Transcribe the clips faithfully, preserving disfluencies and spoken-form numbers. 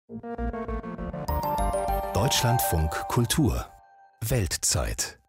Deutschlandfunk Kultur Weltzeit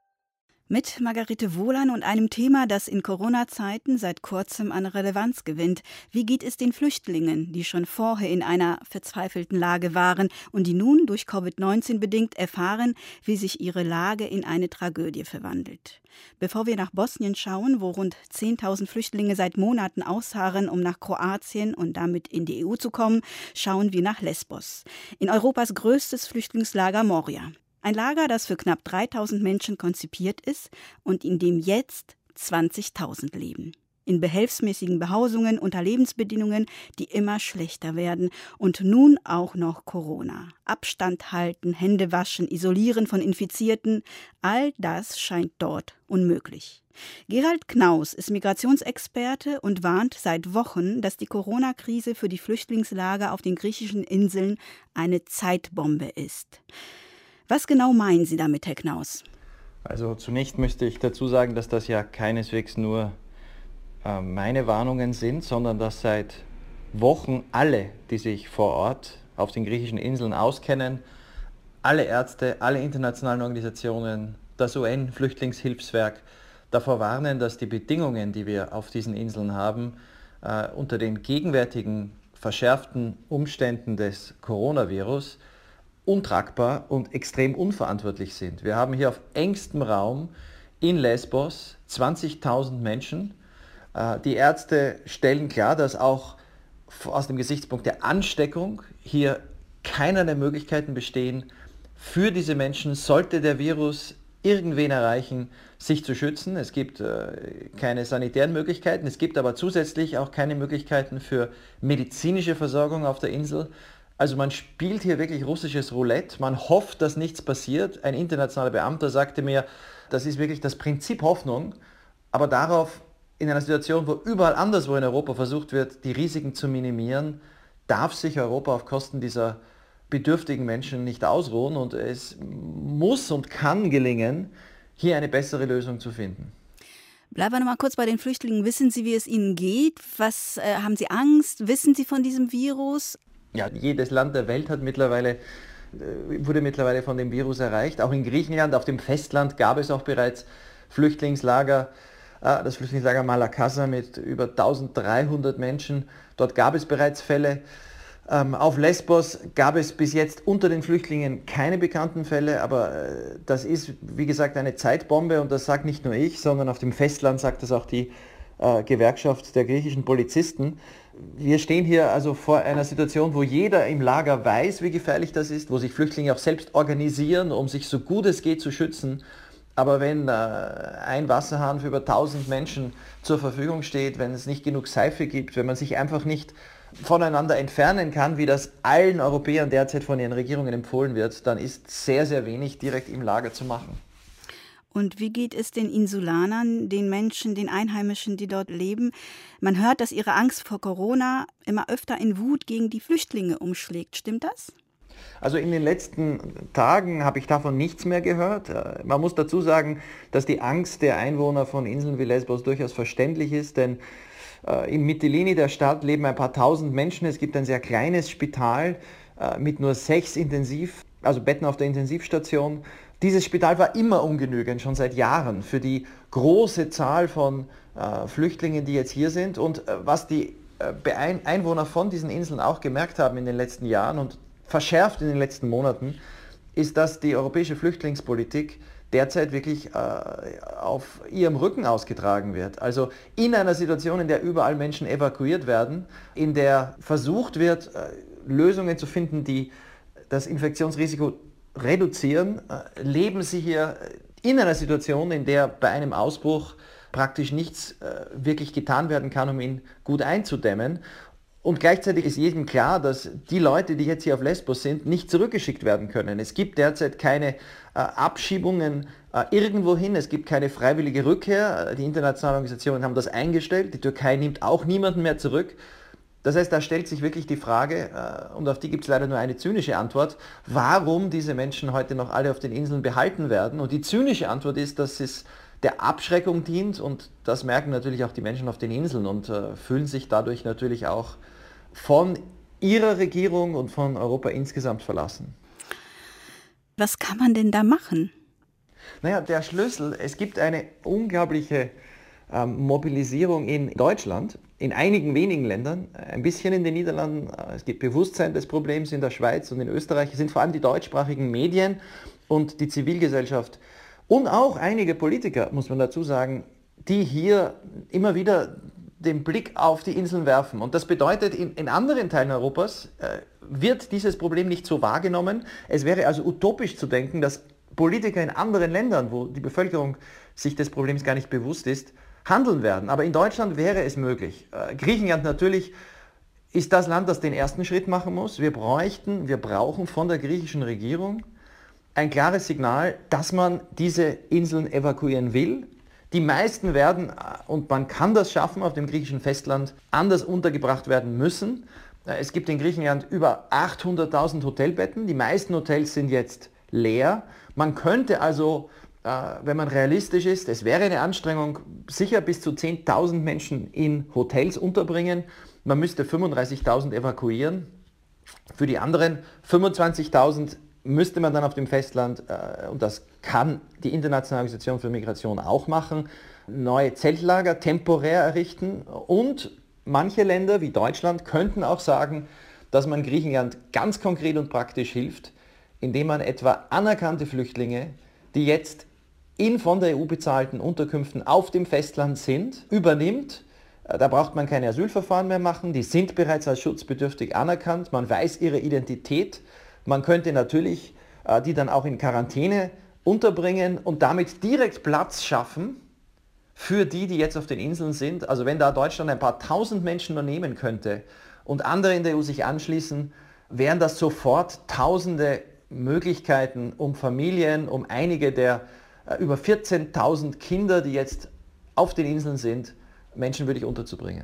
Mit Margarete Wohlan und einem Thema, das in Corona-Zeiten seit kurzem an Relevanz gewinnt. Wie geht es den Flüchtlingen, die schon vorher in einer verzweifelten Lage waren und die nun durch Covid neunzehn bedingt erfahren, wie sich ihre Lage in eine Tragödie verwandelt? Bevor wir nach Bosnien schauen, wo rund zehntausend Flüchtlinge seit Monaten ausharren, um nach Kroatien und damit in die E U zu kommen, schauen wir nach Lesbos, in Europas größtes Flüchtlingslager Moria. Ein Lager, das für knapp dreitausend Menschen konzipiert ist und in dem jetzt zwanzigtausend leben. In behelfsmäßigen Behausungen unter Lebensbedingungen, die immer schlechter werden. Und nun auch noch Corona. Abstand halten, Hände waschen, isolieren von Infizierten. All das scheint dort unmöglich. Gerald Knaus ist Migrationsexperte und warnt seit Wochen, dass die Corona-Krise für die Flüchtlingslager auf den griechischen Inseln eine Zeitbombe ist. Was genau meinen Sie damit, Herr Knaus? Also zunächst möchte ich dazu sagen, dass das ja keineswegs nur äh, meine Warnungen sind, sondern dass seit Wochen alle, die sich vor Ort auf den griechischen Inseln auskennen, alle Ärzte, alle internationalen Organisationen, das U N-Flüchtlingshilfswerk davor warnen, dass die Bedingungen, die wir auf diesen Inseln haben, äh, unter den gegenwärtigen verschärften Umständen des Coronavirus untragbar und extrem unverantwortlich sind. Wir haben hier auf engstem Raum in Lesbos zwanzigtausend Menschen. Die Ärzte stellen klar, dass auch aus dem Gesichtspunkt der Ansteckung hier keinerlei Möglichkeiten bestehen, für diese Menschen, sollte der Virus irgendwen erreichen, sich zu schützen. Es gibt keine sanitären Möglichkeiten, es gibt aber zusätzlich auch keine Möglichkeiten für medizinische Versorgung auf der Insel. Also man spielt hier wirklich russisches Roulette, man hofft, dass nichts passiert. Ein internationaler Beamter sagte mir, das ist wirklich das Prinzip Hoffnung, aber darauf, in einer Situation, wo überall anderswo in Europa versucht wird, die Risiken zu minimieren, darf sich Europa auf Kosten dieser bedürftigen Menschen nicht ausruhen und es muss und kann gelingen, hier eine bessere Lösung zu finden. Bleiben wir noch mal kurz bei den Flüchtlingen. Wissen Sie, wie es ihnen geht? Was äh, haben Sie Angst? Wissen Sie von diesem Virus? Ja, jedes Land der Welt hat mittlerweile, wurde mittlerweile von dem Virus erreicht. Auch in Griechenland, auf dem Festland gab es auch bereits Flüchtlingslager. Das Flüchtlingslager Malakasa mit über eintausenddreihundert Menschen. Dort gab es bereits Fälle. Auf Lesbos gab es bis jetzt unter den Flüchtlingen keine bekannten Fälle, aber das ist, wie gesagt, eine Zeitbombe und das sagt nicht nur ich, sondern auf dem Festland sagt das auch die Gewerkschaft der griechischen Polizisten. Wir stehen hier also vor einer Situation, wo jeder im Lager weiß, wie gefährlich das ist, wo sich Flüchtlinge auch selbst organisieren, um sich so gut es geht zu schützen. Aber wenn äh, ein Wasserhahn für über tausend Menschen zur Verfügung steht, wenn es nicht genug Seife gibt, wenn man sich einfach nicht voneinander entfernen kann, wie das allen Europäern derzeit von ihren Regierungen empfohlen wird, dann ist sehr, sehr wenig direkt im Lager zu machen. Und wie geht es den Insulanern, den Menschen, den Einheimischen, die dort leben? Man hört, dass ihre Angst vor Corona immer öfter in Wut gegen die Flüchtlinge umschlägt. Stimmt das? Also in den letzten Tagen habe ich davon nichts mehr gehört. Man muss dazu sagen, dass die Angst der Einwohner von Inseln wie Lesbos durchaus verständlich ist, denn in Mytilini, der Stadt, leben ein paar tausend Menschen. Es gibt ein sehr kleines Spital mit nur sechs Intensiv, also Betten auf der Intensivstation. Dieses Spital war immer ungenügend, schon seit Jahren, für die große Zahl von äh, Flüchtlingen, die jetzt hier sind. Und äh, was die äh, Einwohner von diesen Inseln auch gemerkt haben in den letzten Jahren und verschärft in den letzten Monaten, ist, dass die europäische Flüchtlingspolitik derzeit wirklich äh, auf ihrem Rücken ausgetragen wird. Also in einer Situation, in der überall Menschen evakuiert werden, in der versucht wird, äh, Lösungen zu finden, die das Infektionsrisiko reduzieren, leben sie hier in einer Situation, in der bei einem Ausbruch praktisch nichts äh, wirklich getan werden kann, um ihn gut einzudämmen. Und gleichzeitig ist jedem klar, dass die Leute, die jetzt hier auf Lesbos sind, nicht zurückgeschickt werden können. Es gibt derzeit keine äh, Abschiebungen äh, irgendwohin, es gibt keine freiwillige Rückkehr. Die internationalen Organisationen haben das eingestellt, die Türkei nimmt auch niemanden mehr zurück. Das heißt, da stellt sich wirklich die Frage, äh, und auf die gibt es leider nur eine zynische Antwort, warum diese Menschen heute noch alle auf den Inseln behalten werden. Und die zynische Antwort ist, dass es der Abschreckung dient, und das merken natürlich auch die Menschen auf den Inseln und äh, fühlen sich dadurch natürlich auch von ihrer Regierung und von Europa insgesamt verlassen. Was kann man denn da machen? Naja, der Schlüssel, es gibt eine unglaubliche ähm, Mobilisierung in Deutschland, in einigen wenigen Ländern, ein bisschen in den Niederlanden. Es gibt Bewusstsein des Problems in der Schweiz und in Österreich. Es sind vor allem die deutschsprachigen Medien und die Zivilgesellschaft und auch einige Politiker, muss man dazu sagen, die hier immer wieder den Blick auf die Inseln werfen. Und das bedeutet, in, in anderen Teilen Europas äh, wird dieses Problem nicht so wahrgenommen. Es wäre also utopisch zu denken, dass Politiker in anderen Ländern, wo die Bevölkerung sich des Problems gar nicht bewusst ist, handeln werden. Aber in Deutschland wäre es möglich. Äh, Griechenland natürlich ist das Land, das den ersten Schritt machen muss. Wir bräuchten, wir brauchen von der griechischen Regierung ein klares Signal, dass man diese Inseln evakuieren will. Die meisten werden, und man kann das schaffen, auf dem griechischen Festland anders untergebracht werden müssen. Es gibt in Griechenland über achthunderttausend Hotelbetten. Die meisten Hotels sind jetzt leer. Man könnte also, wenn man realistisch ist, es wäre eine Anstrengung, sicher bis zu zehntausend Menschen in Hotels unterbringen. Man müsste fünfunddreißigtausend evakuieren. Für die anderen fünfundzwanzigtausend müsste man dann auf dem Festland, äh, und das kann die Internationale Organisation für Migration auch machen, neue Zeltlager temporär errichten. Und manche Länder wie Deutschland könnten auch sagen, dass man Griechenland ganz konkret und praktisch hilft, indem man etwa anerkannte Flüchtlinge, die jetzt in von der E U bezahlten Unterkünften auf dem Festland sind, übernimmt. Da braucht man keine Asylverfahren mehr machen, die sind bereits als schutzbedürftig anerkannt, man weiß ihre Identität. Man könnte natürlich äh, die dann auch in Quarantäne unterbringen und damit direkt Platz schaffen für die, die jetzt auf den Inseln sind. Also wenn da Deutschland ein paar tausend Menschen nur nehmen könnte und andere in der E U sich anschließen, wären das sofort tausende Möglichkeiten, um Familien, um einige der äh, über vierzehntausend Kinder, die jetzt auf den Inseln sind, menschenwürdig unterzubringen.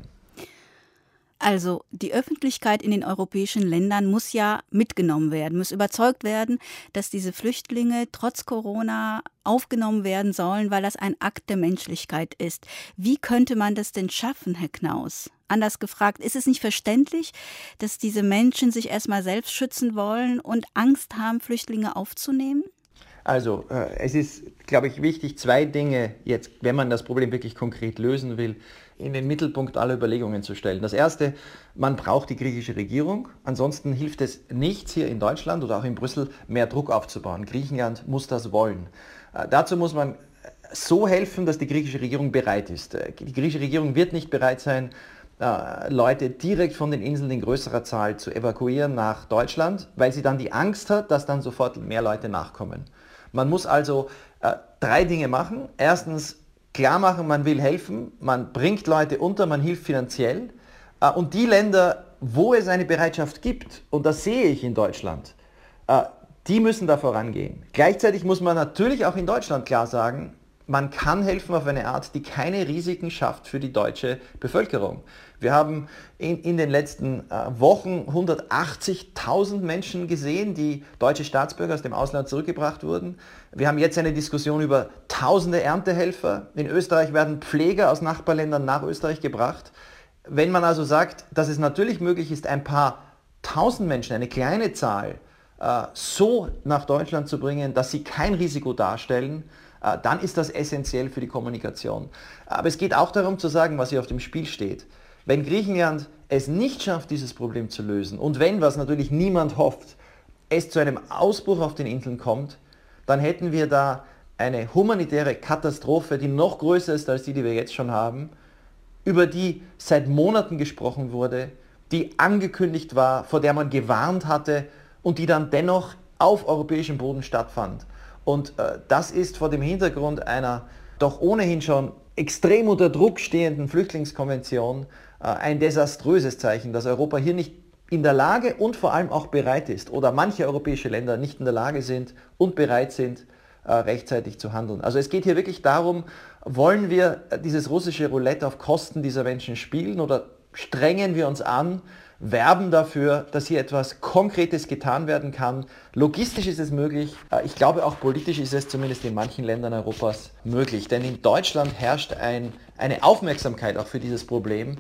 Also die Öffentlichkeit in den europäischen Ländern muss ja mitgenommen werden, muss überzeugt werden, dass diese Flüchtlinge trotz Corona aufgenommen werden sollen, weil das ein Akt der Menschlichkeit ist. Wie könnte man das denn schaffen, Herr Knaus? Anders gefragt, ist es nicht verständlich, dass diese Menschen sich erstmal selbst schützen wollen und Angst haben, Flüchtlinge aufzunehmen? Also äh, es ist, glaube ich, wichtig, zwei Dinge jetzt, wenn man das Problem wirklich konkret lösen will, in den Mittelpunkt aller Überlegungen zu stellen. Das erste, man braucht die griechische Regierung. Ansonsten hilft es nichts, hier in Deutschland oder auch in Brüssel mehr Druck aufzubauen. Griechenland muss das wollen. Äh, dazu muss man so helfen, dass die griechische Regierung bereit ist. Äh, die griechische Regierung wird nicht bereit sein, äh, Leute direkt von den Inseln in größerer Zahl zu evakuieren nach Deutschland, weil sie dann die Angst hat, dass dann sofort mehr Leute nachkommen. Man muss also äh, drei Dinge machen. Erstens klar machen, man will helfen, man bringt Leute unter, man hilft finanziell. Äh, und die Länder, wo es eine Bereitschaft gibt, und das sehe ich in Deutschland, äh, die müssen da vorangehen. Gleichzeitig muss man natürlich auch in Deutschland klar sagen, man kann helfen auf eine Art, die keine Risiken schafft für die deutsche Bevölkerung. Wir haben in, in den letzten äh, Wochen hundertachtzigtausend Menschen gesehen, die deutsche Staatsbürger aus dem Ausland zurückgebracht wurden. Wir haben jetzt eine Diskussion über tausende Erntehelfer. In Österreich werden Pfleger aus Nachbarländern nach Österreich gebracht. Wenn man also sagt, dass es natürlich möglich ist, ein paar tausend Menschen, eine kleine Zahl, äh, so nach Deutschland zu bringen, dass sie kein Risiko darstellen, äh, dann ist das essentiell für die Kommunikation. Aber es geht auch darum zu sagen, was hier auf dem Spiel steht. Wenn Griechenland es nicht schafft, dieses Problem zu lösen, und wenn, was natürlich niemand hofft, es zu einem Ausbruch auf den Inseln kommt, dann hätten wir da eine humanitäre Katastrophe, die noch größer ist als die, die wir jetzt schon haben, über die seit Monaten gesprochen wurde, die angekündigt war, vor der man gewarnt hatte und die dann dennoch auf europäischem Boden stattfand. Und äh, das ist vor dem Hintergrund einer doch ohnehin schon extrem unter Druck stehenden Flüchtlingskonvention äh, ein desaströses Zeichen, dass Europa hier nicht in der Lage und vor allem auch bereit ist oder manche europäische Länder nicht in der Lage sind und bereit sind, äh, rechtzeitig zu handeln. Also es geht hier wirklich darum, wollen wir dieses russische Roulette auf Kosten dieser Menschen spielen oder strengen wir uns an, werben dafür, dass hier etwas Konkretes getan werden kann. Logistisch ist es möglich. Ich glaube, auch politisch ist es zumindest in manchen Ländern Europas möglich. Denn in Deutschland herrscht ein, eine Aufmerksamkeit auch für dieses Problem,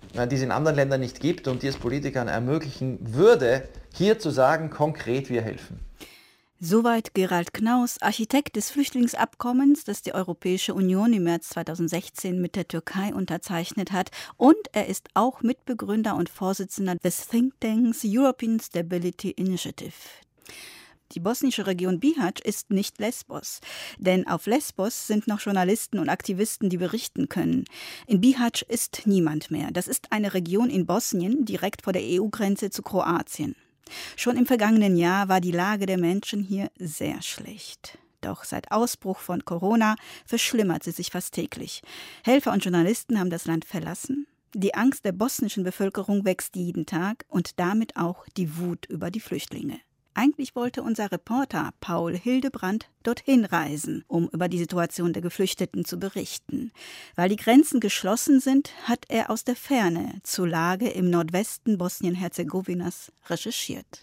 die es in anderen Ländern nicht gibt und die es Politikern ermöglichen würde, hier zu sagen, konkret wir helfen. Soweit Gerald Knaus, Architekt des Flüchtlingsabkommens, das die Europäische Union im März zweitausendsechzehn mit der Türkei unterzeichnet hat. Und er ist auch Mitbegründer und Vorsitzender des Thinktanks European Stability Initiative. Die bosnische Region Bihać ist nicht Lesbos, denn auf Lesbos sind noch Journalisten und Aktivisten, die berichten können. In Bihać ist niemand mehr. Das ist eine Region in Bosnien, direkt vor der E U-Grenze zu Kroatien. Schon im vergangenen Jahr war die Lage der Menschen hier sehr schlecht. Doch seit Ausbruch von Corona verschlimmert sie sich fast täglich. Helfer und Journalisten haben das Land verlassen. Die Angst der bosnischen Bevölkerung wächst jeden Tag und damit auch die Wut über die Flüchtlinge. Eigentlich wollte unser Reporter Paul Hildebrandt dorthin reisen, um über die Situation der Geflüchteten zu berichten. Weil die Grenzen geschlossen sind, hat er aus der Ferne zur Lage im Nordwesten Bosnien-Herzegowinas recherchiert.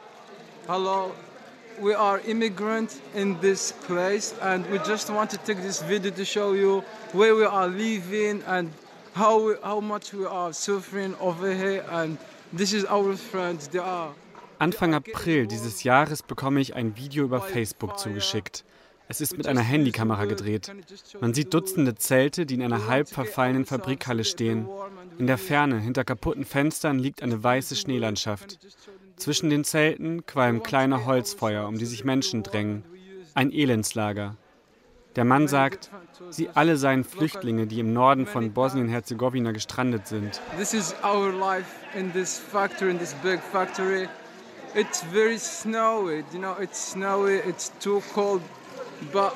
Hello, we are immigrants in this place and we just want to take this video to show you where we are living and how we, how much we are suffering over here, and this is our friends, they are. Anfang April dieses Jahres bekomme ich ein Video über Facebook zugeschickt. Es ist mit einer Handykamera gedreht. Man sieht Dutzende Zelte, die in einer halb verfallenen Fabrikhalle stehen. In der Ferne, hinter kaputten Fenstern, liegt eine weiße Schneelandschaft. Zwischen den Zelten qualmen kleine Holzfeuer, um die sich Menschen drängen. Ein Elendslager. Der Mann sagt, sie alle seien Flüchtlinge, die im Norden von Bosnien-Herzegowina gestrandet sind. This is our life in this factory, in this big factory. It's very snowy, you know, it's snowy, it's too cold, but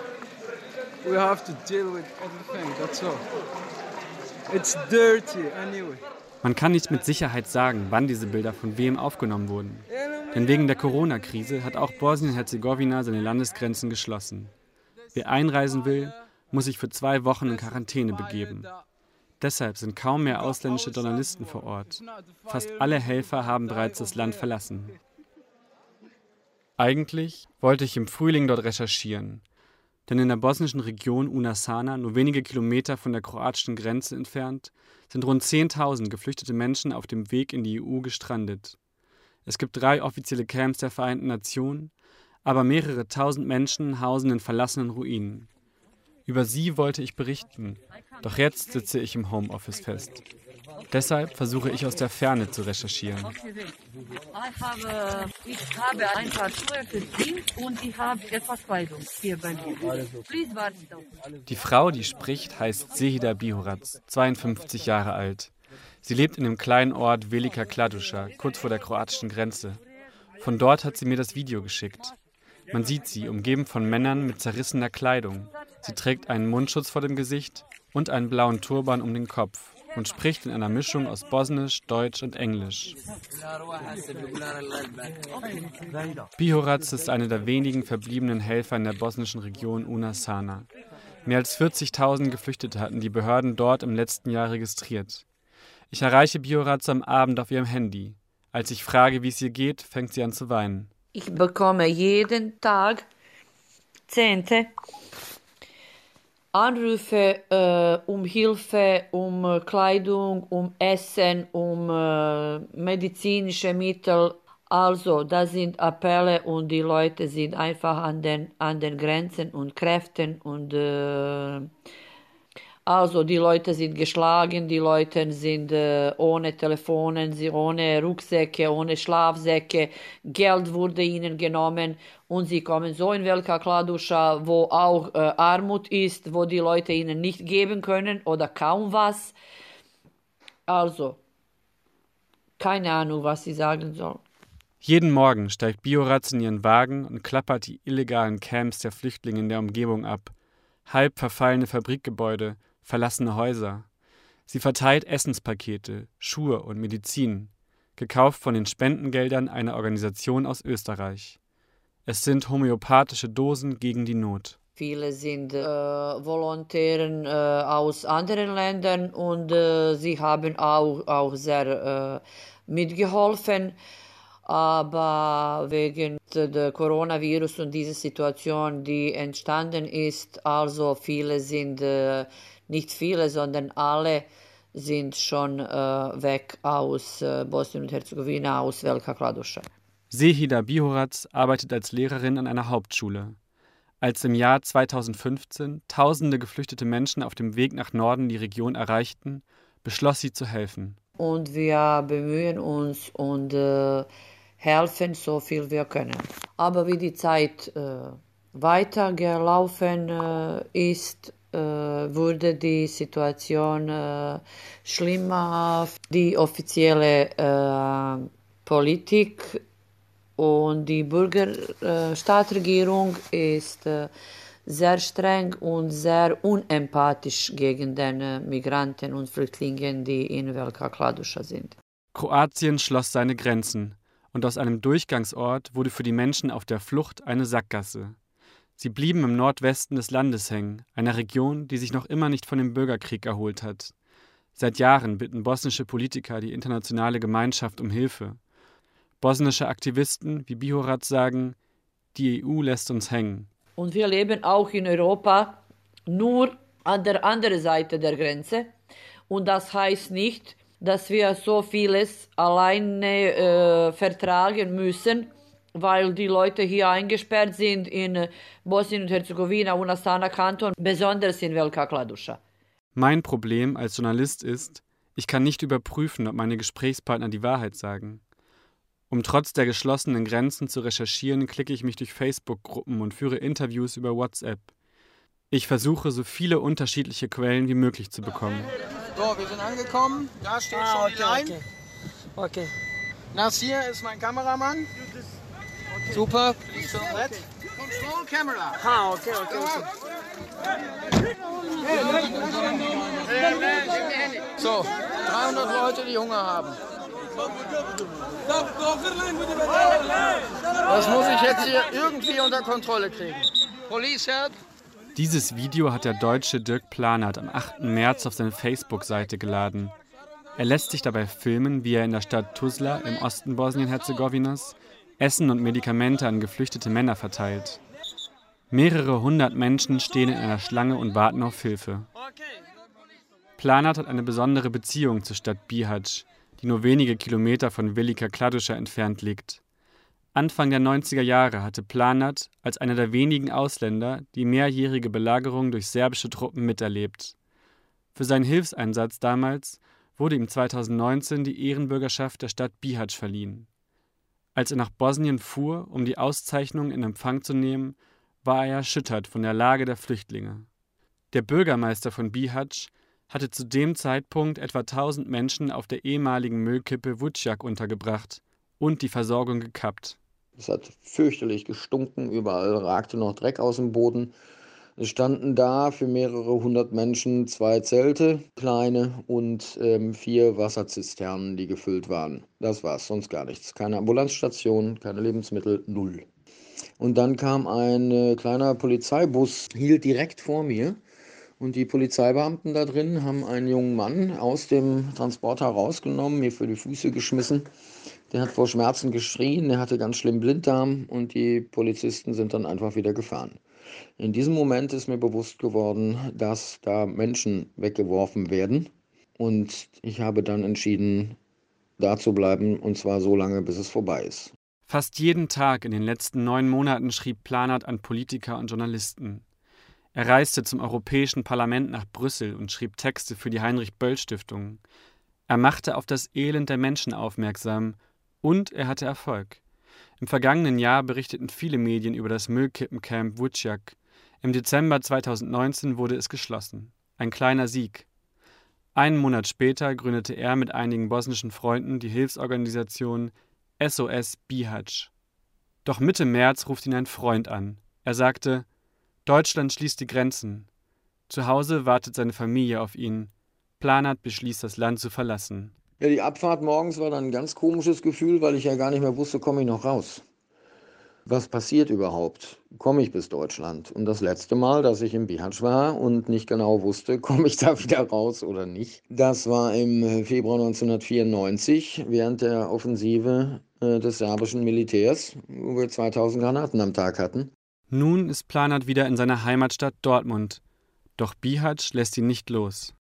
we have to deal with everything, that's all. It's dirty anyway. Man kann nicht mit Sicherheit sagen, wann diese Bilder von wem aufgenommen wurden. Denn wegen der Corona-Krise hat auch Bosnien-Herzegowina seine Landesgrenzen geschlossen. Wer einreisen will, muss sich für zwei Wochen in Quarantäne begeben. Deshalb sind kaum mehr ausländische Journalisten vor Ort. Fast alle Helfer haben bereits das Land verlassen. Eigentlich wollte ich im Frühling dort recherchieren, denn in der bosnischen Region Una-Sana, nur wenige Kilometer von der kroatischen Grenze entfernt, sind rund zehntausend geflüchtete Menschen auf dem Weg in die E U gestrandet. Es gibt drei offizielle Camps der Vereinten Nationen, aber mehrere tausend Menschen hausen in verlassenen Ruinen. Über sie wollte ich berichten, doch jetzt sitze ich im Homeoffice fest. Deshalb versuche ich aus der Ferne zu recherchieren. Ich habe ein paar Schuhe für Kind und ich habe etwas Kleidung hier bei mir. Please warten. Die Frau, die spricht, heißt Zehida Bihorac, zweiundfünfzig Jahre alt. Sie lebt in dem kleinen Ort Velika Kladuša, kurz vor der kroatischen Grenze. Von dort hat sie mir das Video geschickt. Man sieht sie, umgeben von Männern mit zerrissener Kleidung. Sie trägt einen Mundschutz vor dem Gesicht und einen blauen Turban um den Kopf und spricht in einer Mischung aus Bosnisch, Deutsch und Englisch. Bihorac ist eine der wenigen verbliebenen Helfer in der bosnischen Region Una-Sana. Mehr als vierzigtausend Geflüchtete hatten die Behörden dort im letzten Jahr registriert. Ich erreiche Bihorac am Abend auf ihrem Handy. Als ich frage, wie es ihr geht, fängt sie an zu weinen. Ich bekomme jeden Tag Zehnte Anrufe äh, um Hilfe, um äh, Kleidung, um Essen, um äh, medizinische Mittel. Also, das sind Appelle und die Leute sind einfach an den, an den Grenzen und Kräften und äh, also die Leute sind geschlagen, die Leute sind äh, ohne Telefonen, sie ohne Rucksäcke, ohne Schlafsäcke, Geld wurde ihnen genommen und sie kommen so in Velika Kladuša, wo auch äh, Armut ist, wo die Leute ihnen nicht geben können oder kaum was. Also, keine Ahnung, was sie sagen sollen. Jeden Morgen steigt Bihorac in ihren Wagen und klappert die illegalen Camps der Flüchtlinge in der Umgebung ab. Halb verfallene Fabrikgebäude, verlassene Häuser. Sie verteilt Essenspakete, Schuhe und Medizin, gekauft von den Spendengeldern einer Organisation aus Österreich. Es sind homöopathische Dosen gegen die Not. Viele sind äh, Volontären äh, aus anderen Ländern und äh, sie haben auch, auch sehr äh, mitgeholfen. Aber wegen des Coronavirus und dieser Situation, die entstanden ist, also viele sind, äh, nicht viele, sondern alle sind schon äh, weg aus äh, Bosnien und Herzegowina, aus Velika Kladuša. Zehida Bihorac arbeitet als Lehrerin an einer Hauptschule. Als im Jahr zweitausendfünfzehn tausende geflüchtete Menschen auf dem Weg nach Norden die Region erreichten, beschloss sie zu helfen. Und wir bemühen uns und äh, helfen so viel wir können. Aber wie die Zeit äh, weitergelaufen äh, ist, äh, wurde die Situation äh, schlimmer. Die offizielle äh, Politik und die Bürgerstaatsregierung äh, ist äh, sehr streng und sehr unempathisch gegen den äh, Migranten und Flüchtlingen, die in Velika Kladuša sind. Kroatien schloss seine Grenzen und aus einem Durchgangsort wurde für die Menschen auf der Flucht eine Sackgasse. Sie blieben im Nordwesten des Landes hängen, einer Region, die sich noch immer nicht von dem Bürgerkrieg erholt hat. Seit Jahren bitten bosnische Politiker die internationale Gemeinschaft um Hilfe. Bosnische Aktivisten wie Bihorac sagen, die E U lässt uns hängen. Und wir leben auch in Europa nur an der anderen Seite der Grenze. Und das heißt nicht, dass wir so vieles alleine äh, vertragen müssen, weil die Leute hier eingesperrt sind in Bosnien und Herzegowina, Unasana Kanton, besonders in Velika Kladuša. Mein Problem als Journalist ist, ich kann nicht überprüfen, ob meine Gesprächspartner die Wahrheit sagen. Um trotz der geschlossenen Grenzen zu recherchieren, klicke ich mich durch Facebook-Gruppen und führe Interviews über WhatsApp. Ich versuche, so viele unterschiedliche Quellen wie möglich zu bekommen. So, wir sind angekommen. Da steht ah, schon okay, die Line. Okay. okay. Nasir ist mein Kameramann. Okay. Super. Please film that. Control camera. Ah, okay, okay, okay. So, dreihundert Leute, die Hunger haben. Das muss ich jetzt hier irgendwie unter Kontrolle kriegen. Police help. Dieses Video hat der Deutsche Dirk Planert am achten März auf seine Facebook-Seite geladen. Er lässt sich dabei filmen, wie er in der Stadt Tuzla im Osten Bosnien-Herzegowinas Essen und Medikamente an geflüchtete Männer verteilt. Mehrere hundert Menschen stehen in einer Schlange und warten auf Hilfe. Planert hat eine besondere Beziehung zur Stadt Bihać, die nur wenige Kilometer von Velika Kladuša entfernt liegt. Anfang der neunziger Jahre hatte Planert als einer der wenigen Ausländer die mehrjährige Belagerung durch serbische Truppen miterlebt. Für seinen Hilfseinsatz damals wurde ihm zweitausendneunzehn die Ehrenbürgerschaft der Stadt Bihać verliehen. Als er nach Bosnien fuhr, um die Auszeichnung in Empfang zu nehmen, war er erschüttert von der Lage der Flüchtlinge. Der Bürgermeister von Bihać hatte zu dem Zeitpunkt etwa tausend Menschen auf der ehemaligen Müllkippe Vučjak untergebracht und die Versorgung gekappt. Es hat fürchterlich gestunken, überall ragte noch Dreck aus dem Boden. Es standen da für mehrere hundert Menschen zwei Zelte, kleine, und ähm, vier Wasserzisternen, die gefüllt waren. Das war's, sonst gar nichts. Keine Ambulanzstation, keine Lebensmittel, null. Und dann kam ein äh, kleiner Polizeibus, hielt direkt vor mir. Und die Polizeibeamten da drin haben einen jungen Mann aus dem Transporter rausgenommen, mir für die Füße geschmissen. Der hat vor Schmerzen geschrien, der hatte ganz schlimm Blinddarm und die Polizisten sind dann einfach wieder gefahren. In diesem Moment ist mir bewusst geworden, dass da Menschen weggeworfen werden. Und ich habe dann entschieden, da zu bleiben, und zwar so lange, bis es vorbei ist. Fast jeden Tag in den letzten neun Monaten schrieb Planert an Politiker und Journalisten. Er reiste zum Europäischen Parlament nach Brüssel und schrieb Texte für die Heinrich-Böll-Stiftung. Er machte auf das Elend der Menschen aufmerksam und er hatte Erfolg. Im vergangenen Jahr berichteten viele Medien über das Müllkippencamp Vučjak. Im Dezember zweitausendneunzehn wurde es geschlossen. Ein kleiner Sieg. Einen Monat später gründete er mit einigen bosnischen Freunden die Hilfsorganisation S O S Bihać. Doch Mitte März ruft ihn ein Freund an. Er sagte: Deutschland schließt die Grenzen. Zu Hause wartet seine Familie auf ihn. Planert beschließt, das Land zu verlassen. Ja, die Abfahrt morgens war dann ein ganz komisches Gefühl, weil ich ja gar nicht mehr wusste, komme ich noch raus. Was passiert überhaupt? Komme ich bis Deutschland? Und das letzte Mal, dass ich in Bihać war und nicht genau wusste, komme ich da wieder raus oder nicht, das war im Februar neunzehnhundertvierundneunzig während der Offensive äh, des serbischen Militärs, wo wir zweitausend Granaten am Tag hatten. Nun ist Planert wieder in seiner Heimatstadt Dortmund. Doch Bihać lässt ihn nicht los.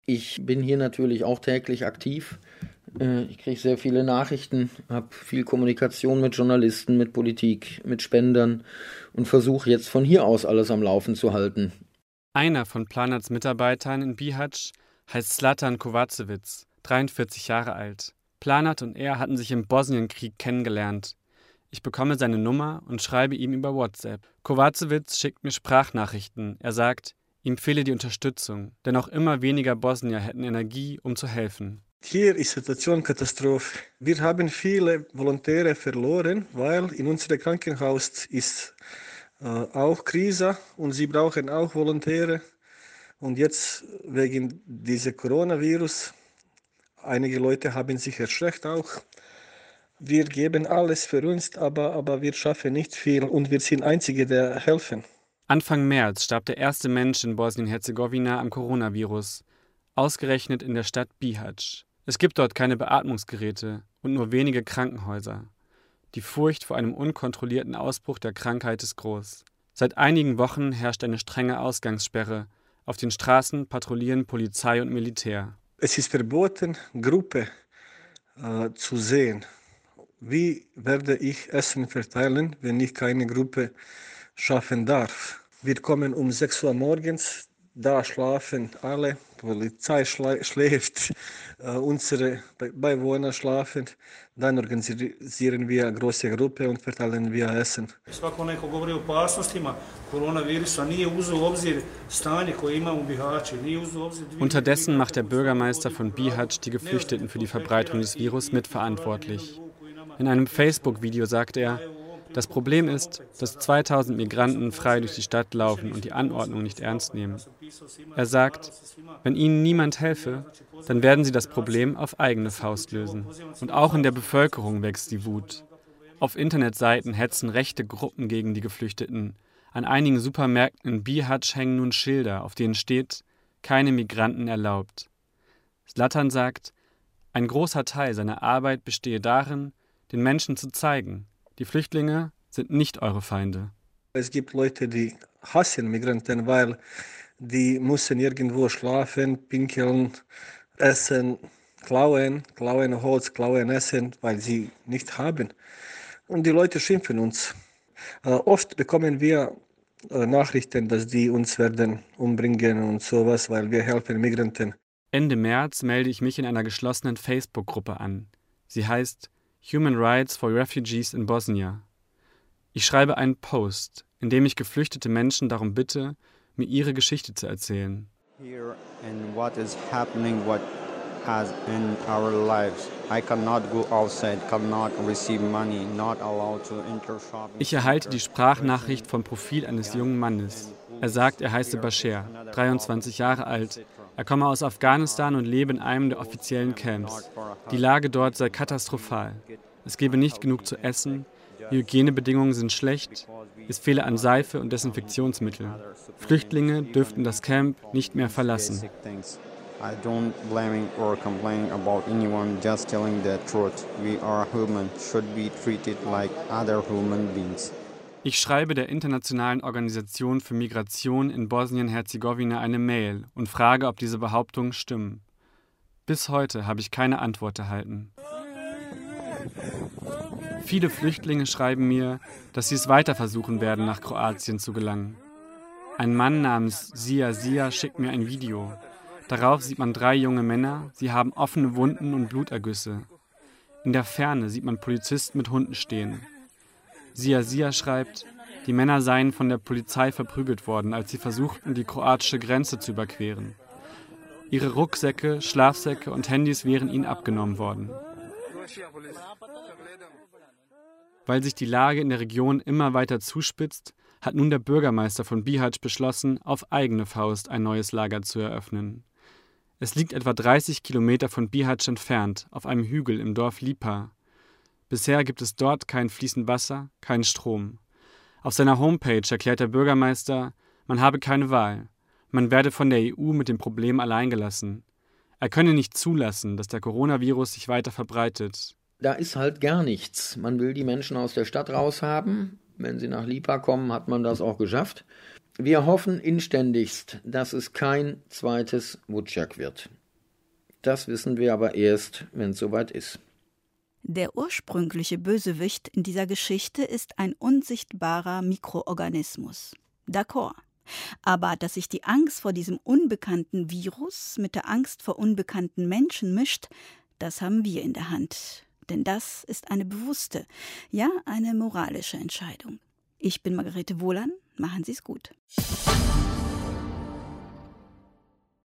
Ich bin hier natürlich auch täglich aktiv. Ich kriege sehr viele Nachrichten, habe viel Kommunikation mit Journalisten, mit Politik, mit Spendern und versuche jetzt von hier aus alles am Laufen zu halten. Einer von Planats Mitarbeitern in Bihać heißt Zlatan Kovacevic, dreiundvierzig Jahre alt. Planat und er hatten sich im Bosnienkrieg kennengelernt. Ich bekomme seine Nummer und schreibe ihm über WhatsApp. Kovacevic schickt mir Sprachnachrichten. Er sagt, ihm fehle die Unterstützung, denn auch immer weniger Bosnier hätten Energie, um zu helfen. Hier ist die Situation Katastrophe. Wir haben viele Volontäre verloren, weil in unserem Krankenhaus ist äh, auch Krise und sie brauchen auch Volontäre. Und jetzt wegen dieses Coronavirus, einige Leute haben sich erschreckt auch. Wir geben alles für uns, aber, aber wir schaffen nicht viel und wir sind Einzige, die helfen. Anfang März starb der erste Mensch in Bosnien-Herzegowina am Coronavirus, ausgerechnet in der Stadt Bihać. Es gibt dort keine Beatmungsgeräte und nur wenige Krankenhäuser. Die Furcht vor einem unkontrollierten Ausbruch der Krankheit ist groß. Seit einigen Wochen herrscht eine strenge Ausgangssperre. Auf den Straßen patrouillieren Polizei und Militär. Es ist verboten, Gruppe äh, zu sehen. Wie werde ich Essen verteilen, wenn ich keine Gruppe schaffen darf? Wir kommen um sechs Uhr morgens, da schlafen alle, Polizei schläft, äh, unsere Bewohner schlafen, dann organisieren wir eine große Gruppe und verteilen wir Essen. Unterdessen macht der Bürgermeister von Bihać die Geflüchteten für die Verbreitung des Virus mitverantwortlich. In einem Facebook-Video sagt er, das Problem ist, dass zweitausend Migranten frei durch die Stadt laufen und die Anordnung nicht ernst nehmen. Er sagt, wenn ihnen niemand helfe, dann werden sie das Problem auf eigene Faust lösen. Und auch in der Bevölkerung wächst die Wut. Auf Internetseiten hetzen rechte Gruppen gegen die Geflüchteten. An einigen Supermärkten in Bihać hängen nun Schilder, auf denen steht, keine Migranten erlaubt. Zlatan sagt, ein großer Teil seiner Arbeit bestehe darin, den Menschen zu zeigen, die Flüchtlinge sind nicht eure Feinde. Es gibt Leute, die hassen Migranten, weil die müssen irgendwo schlafen, pinkeln, essen, klauen, klauen Holz, klauen Essen, weil sie nicht haben. Und die Leute schimpfen uns. Äh, oft bekommen wir äh, Nachrichten, dass die uns werden umbringen und sowas, weil wir helfen Migranten. Ende März melde ich mich in einer geschlossenen Facebook-Gruppe an. Sie heißt Human Rights for Refugees in Bosnia. Ich schreibe einen Post, in dem ich geflüchtete Menschen darum bitte, mir ihre Geschichte zu erzählen. Here and what is happening, what has in our lives. I cannot go outside, cannot receive money, not allowed to enter shopping. Ich erhalte die Sprachnachricht vom Profil eines jungen Mannes. Er sagt, er heiße Bashir, dreiundzwanzig Jahre alt. Er komme aus Afghanistan und lebe in einem der offiziellen Camps. Die Lage dort sei katastrophal. Es gebe nicht genug zu essen, die Hygienebedingungen sind schlecht, es fehle an Seife und Desinfektionsmittel. Flüchtlinge dürften das Camp nicht mehr verlassen. I don't blaming or complaining about anyone, just telling the truth. We are human, should be treated like other human beings. Ich schreibe der Internationalen Organisation für Migration in Bosnien-Herzegowina eine Mail und frage, ob diese Behauptungen stimmen. Bis heute habe ich keine Antwort erhalten. Viele Flüchtlinge schreiben mir, dass sie es weiter versuchen werden, nach Kroatien zu gelangen. Ein Mann namens Sia Sia schickt mir ein Video. Darauf sieht man drei junge Männer, sie haben offene Wunden und Blutergüsse. In der Ferne sieht man Polizisten mit Hunden stehen. Sia Sia schreibt, die Männer seien von der Polizei verprügelt worden, als sie versuchten, die kroatische Grenze zu überqueren. Ihre Rucksäcke, Schlafsäcke und Handys wären ihnen abgenommen worden. Weil sich die Lage in der Region immer weiter zuspitzt, hat nun der Bürgermeister von Bihać beschlossen, auf eigene Faust ein neues Lager zu eröffnen. Es liegt etwa dreißig Kilometer von Bihać entfernt, auf einem Hügel im Dorf Lipa. Bisher gibt es dort kein fließend Wasser, keinen Strom. Auf seiner Homepage erklärt der Bürgermeister, man habe keine Wahl. Man werde von der E U mit dem Problem alleingelassen. Er könne nicht zulassen, dass der Coronavirus sich weiter verbreitet. Da ist halt gar nichts. Man will die Menschen aus der Stadt raushaben. Wenn sie nach Lipa kommen, hat man das auch geschafft. Wir hoffen inständigst, dass es kein zweites Vucjak wird. Das wissen wir aber erst, wenn es soweit ist. Der ursprüngliche Bösewicht in dieser Geschichte ist ein unsichtbarer Mikroorganismus. D'accord. Aber dass sich die Angst vor diesem unbekannten Virus mit der Angst vor unbekannten Menschen mischt, das haben wir in der Hand. Denn das ist eine bewusste, ja eine moralische Entscheidung. Ich bin Margarete Wohlan, machen Sie es gut.